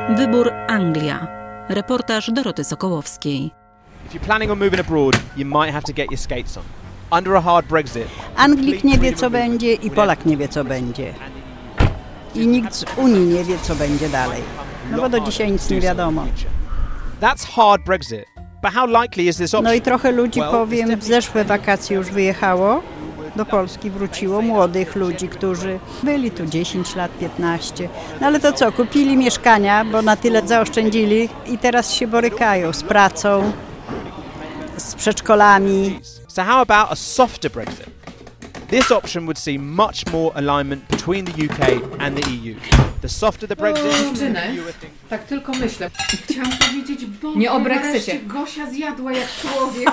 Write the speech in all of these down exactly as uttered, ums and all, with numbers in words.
Wybór Anglia. Reportaż Doroty Sokołowskiej. If you're planning on moving abroad, you might have to get your skates on. Under a hard Brexit. Anglik nie wie, co będzie i Polak nie wie, co będzie. I nikt z Unii nie wie, co będzie dalej. No bo do dzisiaj nic nie wiadomo. That's hard Brexit. But how likely is this option? No i trochę ludzi, powiem, w zeszłe wakacje już wyjechało. Do Polski wróciło młodych ludzi, którzy byli tu dziesięć lat, piętnaście. No ale to co, kupili mieszkania, bo na tyle zaoszczędzili i teraz się borykają z pracą, z przedszkolami. So how about a softer Brexit? This option would see much more alignment between the U K and the E U. The softer the Brexit... Dziewczyny, tak tylko myślę. Chciałam powiedzieć, bo nie o Brexicie. Gosia zjadła jak człowiek.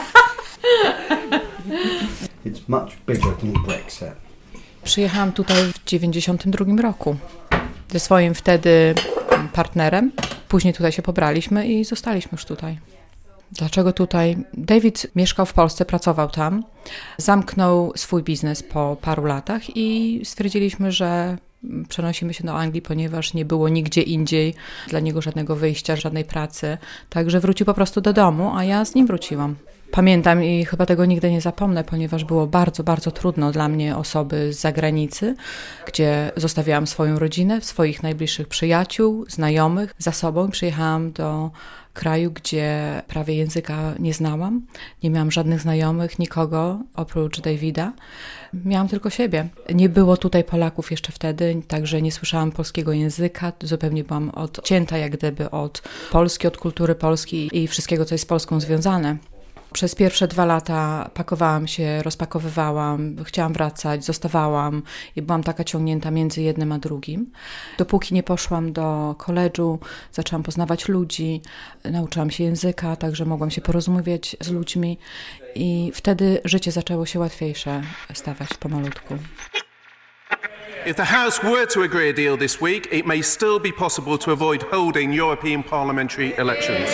It's much bigger than Brexit. Przyjechałam tutaj w dziewięćdziesiątym drugim roku ze swoim wtedy partnerem. Później tutaj się pobraliśmy i zostaliśmy już tutaj. Dlaczego tutaj? David mieszkał w Polsce, pracował tam, zamknął swój biznes po paru latach i stwierdziliśmy, że przenosimy się do Anglii, ponieważ nie było nigdzie indziej dla niego żadnego wyjścia, żadnej pracy. Także wrócił po prostu do domu, a ja z nim wróciłam. Pamiętam i chyba tego nigdy nie zapomnę, ponieważ było bardzo, bardzo trudno dla mnie, osoby z zagranicy, gdzie zostawiałam swoją rodzinę, swoich najbliższych przyjaciół, znajomych za sobą. Przyjechałam do kraju, gdzie prawie języka nie znałam. Nie miałam żadnych znajomych, nikogo oprócz Davida. Miałam tylko siebie. Nie było tutaj Polaków jeszcze wtedy, także nie słyszałam polskiego języka. Zupełnie byłam odcięta jak gdyby od Polski, od kultury polskiej i wszystkiego, co jest z Polską związane. Przez pierwsze dwa lata pakowałam się, rozpakowywałam, chciałam wracać, zostawałam i byłam taka ciągnięta między jednym a drugim. Dopóki nie poszłam do koledżu, zaczęłam poznawać ludzi, nauczyłam się języka, także mogłam się porozmawiać z ludźmi i wtedy życie zaczęło się łatwiejsze stawać pomalutku. If the House were to agree a deal this week, it may still be possible to avoid holding European parliamentary elections.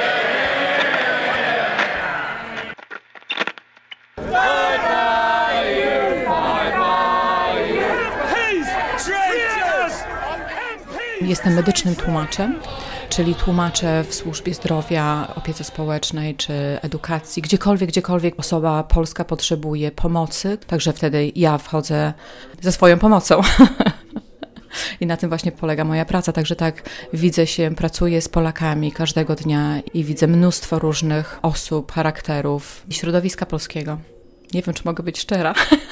Jestem medycznym tłumaczem, czyli tłumaczę w służbie zdrowia, opiece społecznej czy edukacji. Gdziekolwiek, gdziekolwiek osoba polska potrzebuje pomocy, także wtedy ja wchodzę ze swoją pomocą. I na tym właśnie polega moja praca. Także tak widzę się, pracuję z Polakami każdego dnia i widzę mnóstwo różnych osób, charakterów i środowiska polskiego. Nie wiem, czy mogę być szczera.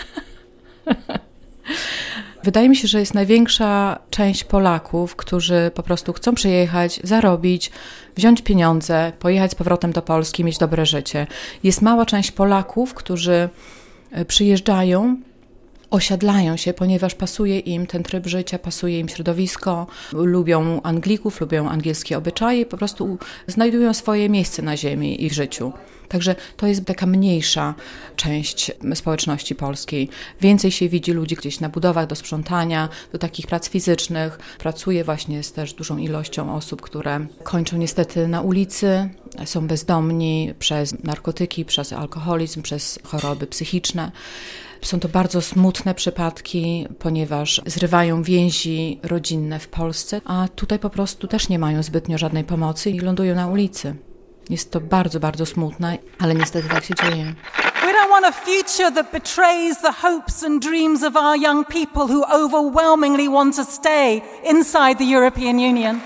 Wydaje mi się, że jest największa część Polaków, którzy po prostu chcą przyjechać, zarobić, wziąć pieniądze, pojechać z powrotem do Polski, mieć dobre życie. Jest mała część Polaków, którzy przyjeżdżają, osiadlają się, ponieważ pasuje im ten tryb życia, pasuje im środowisko, lubią Anglików, lubią angielskie obyczaje, po prostu znajdują swoje miejsce na ziemi i w życiu. Także to jest taka mniejsza część społeczności polskiej. Więcej się widzi ludzi gdzieś na budowach do sprzątania, do takich prac fizycznych. Pracuję właśnie z też dużą ilością osób, które kończą niestety na ulicy, są bezdomni przez narkotyki, przez alkoholizm, przez choroby psychiczne. Są to bardzo smutne przypadki, ponieważ zrywają więzi rodzinne w Polsce, a tutaj po prostu też nie mają zbytnio żadnej pomocy i lądują na ulicy. Jest to bardzo, bardzo smutne, ale niestety tak się dzieje. We don't want a future that betrays the hopes and dreams of our young people who overwhelmingly want to stay inside the European Union.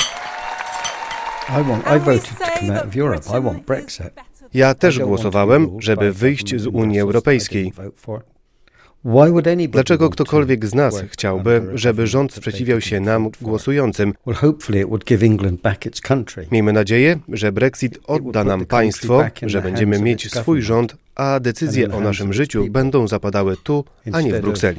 I want, I voted to come out of Europe. I want Brexit. Ja też głosowałem, żeby wyjść z Unii Europejskiej. Dlaczego ktokolwiek z nas chciałby, żeby rząd sprzeciwiał się nam głosującym? Miejmy nadzieję, że Brexit odda nam państwo, że będziemy mieć swój rząd, a decyzje o naszym życiu będą zapadały tu, a nie w Brukseli.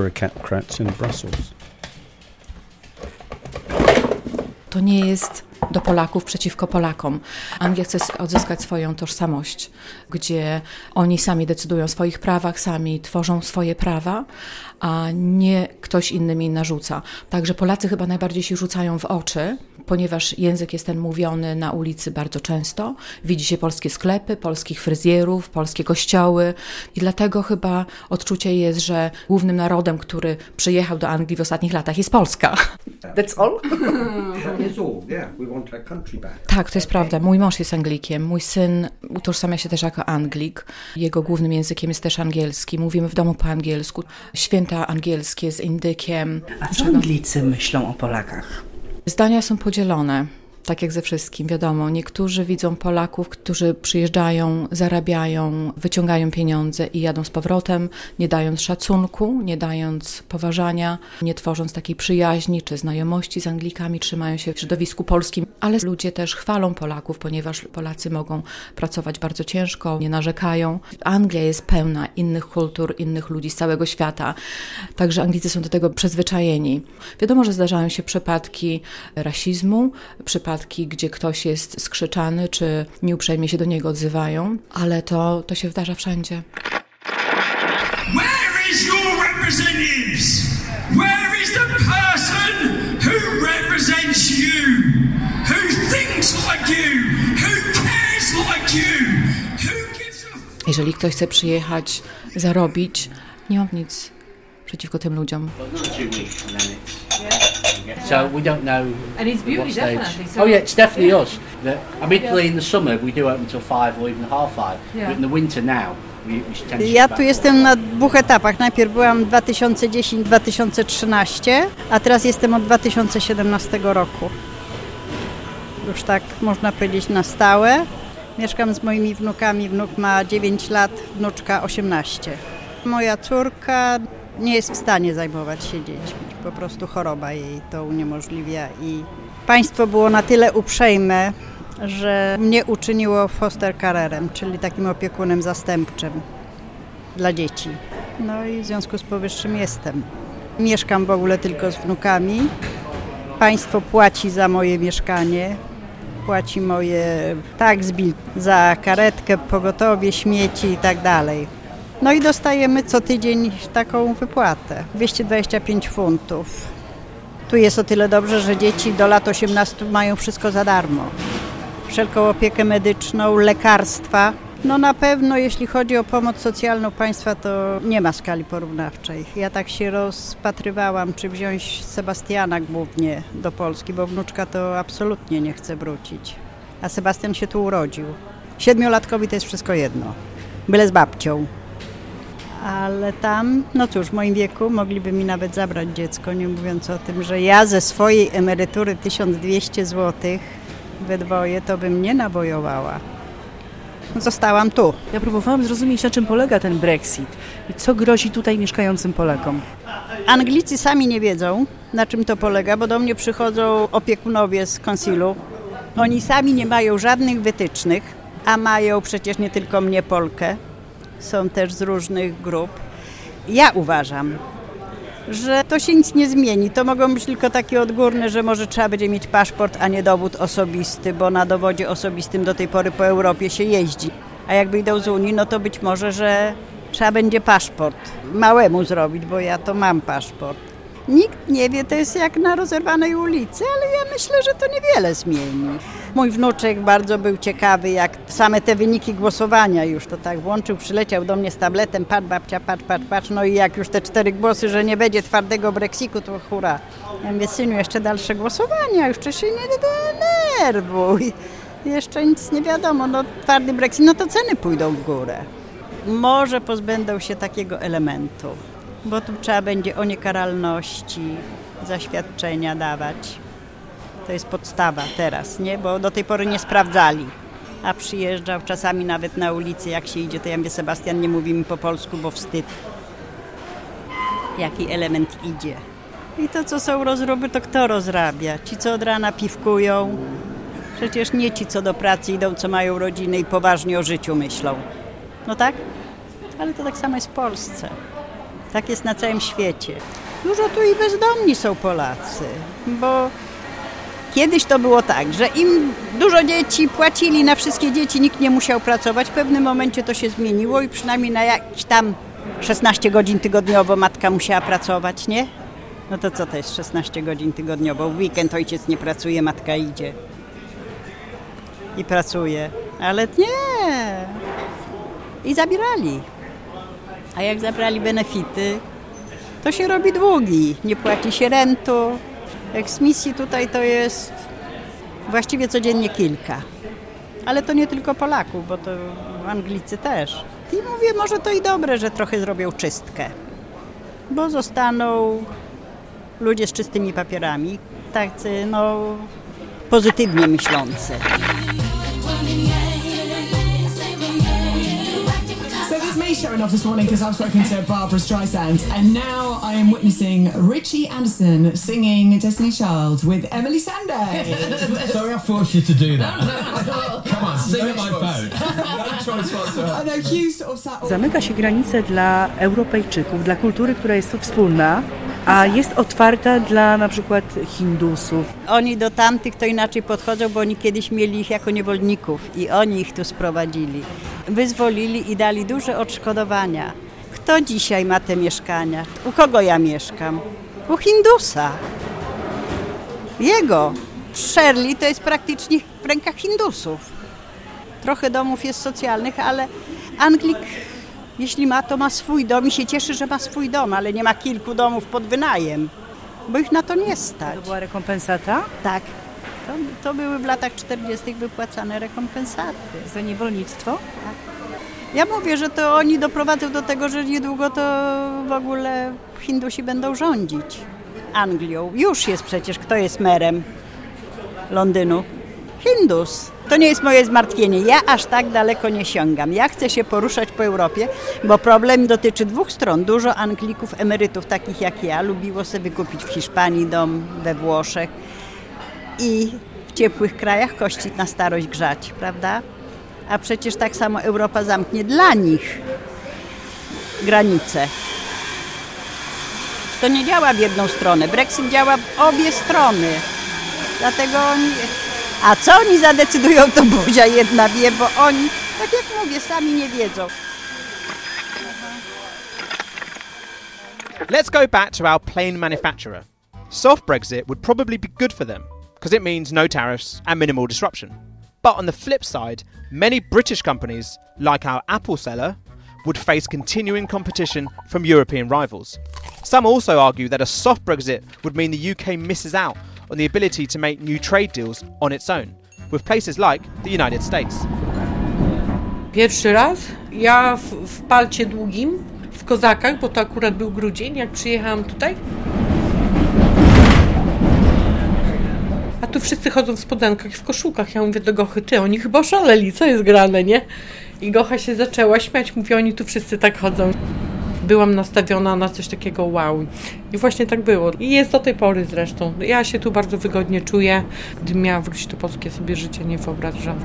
To nie jest do Polaków przeciwko Polakom. Anglia chce odzyskać swoją tożsamość, gdzie oni sami decydują o swoich prawach, sami tworzą swoje prawa, a nie ktoś inny mi narzuca. Także Polacy chyba najbardziej się rzucają w oczy, ponieważ język jest ten mówiony na ulicy bardzo często. Widzi się polskie sklepy, polskich fryzjerów, polskie kościoły i dlatego chyba odczucie jest, że głównym narodem, który przyjechał do Anglii w ostatnich latach jest Polska. That's all? Tak, to jest prawda. Mój mąż jest Anglikiem, mój syn utożsamia się też jako Anglik. Jego głównym językiem jest też angielski. Mówimy w domu po angielsku. Święta angielskie z indykiem. A co Anglicy myślą o Polakach? Zdania są podzielone. Tak jak ze wszystkim, wiadomo, niektórzy widzą Polaków, którzy przyjeżdżają, zarabiają, wyciągają pieniądze i jadą z powrotem, nie dając szacunku, nie dając poważania, nie tworząc takiej przyjaźni czy znajomości z Anglikami, trzymają się w środowisku polskim, ale ludzie też chwalą Polaków, ponieważ Polacy mogą pracować bardzo ciężko, nie narzekają. Anglia jest pełna innych kultur, innych ludzi z całego świata, także Anglicy są do tego przyzwyczajeni. Wiadomo, że zdarzają się przypadki rasizmu, przypadki gdzie ktoś jest skrzyczany, czy nieuprzejmie się do niego odzywają, ale to, to się wydarza wszędzie. Where is your representatives? Where is the person who represents you? Who thinks like you? Who cares like you? Who gives a... Jeżeli ktoś chce przyjechać, zarobić, nie mam nic przeciwko tym ludziom. So we don't know. And it's beauty, definitely. So oh yeah, it's definitely yeah. us. The, I mean, yeah. In the summer we do open until five or even half five. Yeah. But in the winter now, we, we tend to. Ja tu jestem na dwóch etapach. Najpierw byłam dwa tysiące dziesiąty do dwa tysiące trzynastego, a teraz jestem od dwa tysiące siedemnastego roku. Już tak można powiedzieć na stałe. Mieszkam z moimi wnukami. Wnuk ma dziewięć lat, wnuczka osiemnaście. Moja córka nie jest w stanie zajmować się dziećmi. Po prostu choroba jej to uniemożliwia i państwo było na tyle uprzejme, że mnie uczyniło foster carerem, czyli takim opiekunem zastępczym dla dzieci. No i w związku z powyższym jestem. Mieszkam w ogóle tylko z wnukami. Państwo płaci za moje mieszkanie, płaci moje tax bill za karetkę, pogotowie, śmieci i tak dalej. No i dostajemy co tydzień taką wypłatę, dwieście dwadzieścia pięć funtów. Tu jest o tyle dobrze, że dzieci do lat osiemnastu mają wszystko za darmo. Wszelką opiekę medyczną, lekarstwa. No na pewno jeśli chodzi o pomoc socjalną państwa, to nie ma skali porównawczej. Ja tak się rozpatrywałam, czy wziąć Sebastiana głównie do Polski, bo wnuczka to absolutnie nie chce wrócić. A Sebastian się tu urodził. Siedmiolatkowi to jest wszystko jedno, byle z babcią. Ale tam, no cóż, w moim wieku mogliby mi nawet zabrać dziecko, nie mówiąc o tym, że ja ze swojej emerytury tysiąc dwieście złotych we dwoje to bym nie nabojowała. Zostałam tu. Ja próbowałam zrozumieć, na czym polega ten Brexit i co grozi tutaj mieszkającym Polakom. Anglicy sami nie wiedzą, na czym to polega, bo do mnie przychodzą opiekunowie z konsilu. Oni sami nie mają żadnych wytycznych, a mają przecież nie tylko mnie, Polkę. Są też z różnych grup. Ja uważam, że to się nic nie zmieni. To mogą być tylko takie odgórne, że może trzeba będzie mieć paszport, a nie dowód osobisty, bo na dowodzie osobistym do tej pory po Europie się jeździ. A jak wyjdą z Unii, no to być może, że trzeba będzie paszport małemu zrobić, bo ja to mam paszport. Nikt nie wie, to jest jak na rozerwanej ulicy, ale ja myślę, że to niewiele zmieni. Mój wnuczek bardzo był ciekawy, jak same te wyniki głosowania już to tak włączył, przyleciał do mnie z tabletem, patrz babcia, patrz, patrz, patrz, no i jak już te cztery głosy, że nie będzie twardego Brexitu, to hura. Ja mówię, synu, jeszcze dalsze głosowania, jeszcze się nie denerwuj, jeszcze nic nie wiadomo, no twardy Brexit, no to ceny pójdą w górę. Może pozbędą się takiego elementu, bo tu trzeba będzie o niekaralności zaświadczenia dawać. To jest podstawa teraz, nie? Bo do tej pory nie sprawdzali. A przyjeżdżał czasami nawet na ulicy, jak się idzie, to ja mówię, Sebastian, nie mówimy po polsku, bo wstyd. Jaki element idzie. I to, co są rozruby, to kto rozrabia? Ci, co od rana piwkują? Przecież nie ci, co do pracy idą, co mają rodziny i poważnie o życiu myślą. No tak? Ale to tak samo jest w Polsce. Tak jest na całym świecie. Dużo tu i bezdomni są Polacy, bo Kiedyś to było tak, że im dużo dzieci płacili na wszystkie dzieci, nikt nie musiał pracować. W pewnym momencie to się zmieniło i przynajmniej na jakieś tam szesnaście godzin tygodniowo matka musiała pracować, nie? No to co to jest szesnaście godzin tygodniowo? W weekend ojciec nie pracuje, matka idzie i pracuje. Ale nie. I zabierali. A jak zabrali benefity, to się robi długi. Nie płaci się rentu. Eksmisji tutaj to jest właściwie codziennie kilka. Ale to nie tylko Polaków, bo to Anglicy też. I mówię, może to i dobre, że trochę zrobią czystkę. Bo zostaną ludzie z czystymi papierami, tacy no pozytywnie myślący. Me showing off this morning because I've spoken to Barbara Streisand and now I am witnessing Richie Anderson singing Destiny's Child with Emily Sandé. Sorry I forced you to do that. Come on, sing no at my phone. No choice whatsoever. Zamyka się granice dla Europejczyków, dla kultury, która jest tu wspólna, a jest otwarta dla na przykład Hindusów. Oni do tamtych to inaczej podchodzą, bo oni kiedyś mieli ich jako niewolników i oni ich tu sprowadzili. Wyzwolili i dali duże odszkodowania. Kto dzisiaj ma te mieszkania? U kogo ja mieszkam? U Hindusa. Jego. Shirley to jest praktycznie w rękach Hindusów. Trochę domów jest socjalnych, ale Anglik, jeśli ma, to ma swój dom i się cieszy, że ma swój dom, ale nie ma kilku domów pod wynajem, bo ich na to nie stać. To była rekompensata? Tak. To, to były w latach czterdziestych wypłacane rekompensaty. Za niewolnictwo? Tak. Ja mówię, że to oni doprowadzą do tego, że niedługo to w ogóle Hindusi będą rządzić Anglią. Już jest przecież, kto jest merem Londynu? Hindus. To nie jest moje zmartwienie. Ja aż tak daleko nie sięgam. Ja chcę się poruszać po Europie, bo problem dotyczy dwóch stron. Dużo Anglików, emerytów takich jak ja, lubiło sobie kupić w Hiszpanii dom, we Włoszech i w ciepłych krajach kości na starość grzać, prawda? A przecież tak samo Europa zamknie dla nich granice. To nie działa w jedną stronę. Brexit działa w obie strony. Dlatego oni... A co oni zadecydują, to buzia jedna wie, bo oni, tak jak mówię, sami nie wiedzą. Let's go back to our plane manufacturer. Soft Brexit would probably be good for them, because it means no tariffs and minimal disruption. But on the flip side, many British companies, like our Apple seller, would face continuing competition from European rivals. Some also argue that a soft Brexit would mean the U K misses out on the ability to make new trade deals on its own, with places like the United States. Pierwszy raz ja w, w palcie długim, w kozakach, bo to akurat był grudzień, jak przyjechałam tutaj. A tu wszyscy chodzą w spodenkach i w koszulkach. Ja mówię do Gochy, ty, oni chyba oszaleli, co jest grane, nie? I Gocha się zaczęła śmiać, mówi, oni tu wszyscy tak chodzą. Byłam nastawiona na coś takiego wow. I właśnie tak było. I jest do tej pory zresztą. Ja się tu bardzo wygodnie czuję. Gdybym miała wrócić do Polski, ja sobie życie nie wyobrażam.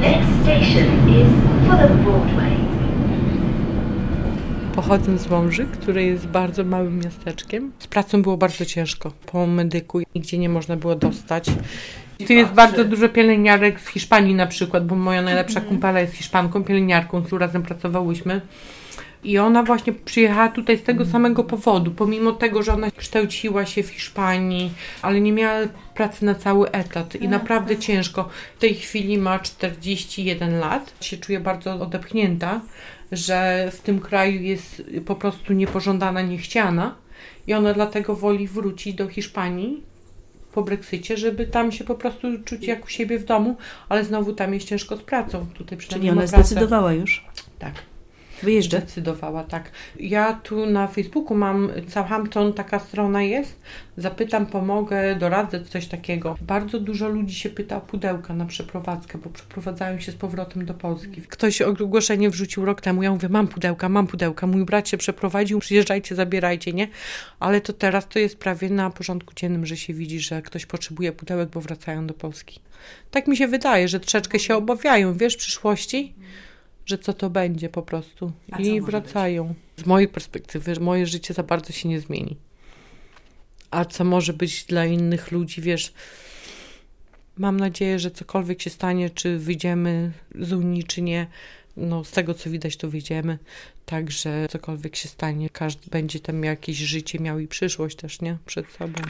Pochodzę z Wąży, które jest bardzo małym miasteczkiem. Z pracą było bardzo ciężko. Po medyku nigdzie nie można było dostać. Tu jest bardzo dużo pielęgniarek z Hiszpanii na przykład, bo moja najlepsza kumpela jest Hiszpanką, pielęgniarką, z którą razem pracowałyśmy. I ona właśnie przyjechała tutaj z tego samego powodu, pomimo tego, że ona kształciła się w Hiszpanii, ale nie miała pracy na cały etat i naprawdę ciężko. W tej chwili ma czterdzieści jeden lat, się czuje bardzo odepchnięta, że w tym kraju jest po prostu niepożądana, niechciana i ona dlatego woli wrócić do Hiszpanii po Brexicie, żeby tam się po prostu czuć jak u siebie w domu, ale znowu tam jest ciężko z pracą. Tutaj Czyli ona zdecydowała już? Tak. Wyjeżdża? Zdecydowała, tak. Ja tu na Facebooku mam Southampton, taka strona jest. Zapytam, pomogę, doradzę, coś takiego. Bardzo dużo ludzi się pyta o pudełka na przeprowadzkę, bo przeprowadzają się z powrotem do Polski. Ktoś ogłoszenie wrzucił rok temu, ja mówię, mam pudełka, mam pudełka. Mój brat się przeprowadził, przyjeżdżajcie, zabierajcie, nie? Ale to teraz to jest prawie na porządku dziennym, że się widzi, że ktoś potrzebuje pudełek, bo wracają do Polski. Tak mi się wydaje, że troszeczkę się obawiają, wiesz, w przyszłości, że co to będzie po prostu. I wracają. Być? Z mojej perspektywy, moje życie za bardzo się nie zmieni. A co może być dla innych ludzi, wiesz, Mam nadzieję, że cokolwiek się stanie, czy wyjdziemy z Unii, czy nie, no z tego co widać, to wyjdziemy. Także cokolwiek się stanie, każdy będzie tam jakieś życie miał i przyszłość też, nie? Przed sobą.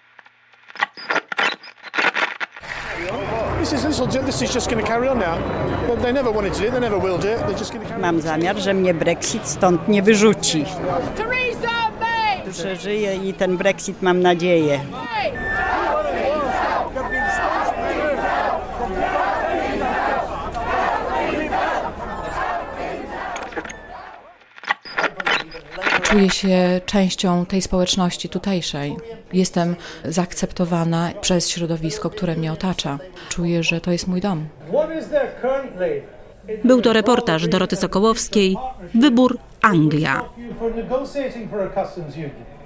Mam zamiar, że mnie Brexit stąd nie wyrzuci. Przeżyję i ten Brexit mam nadzieję. Czuję się częścią tej społeczności tutejszej. Jestem zaakceptowana przez środowisko, które mnie otacza. Czuję, że to jest mój dom. Był to reportaż Doroty Sokołowskiej. Wybór Anglia.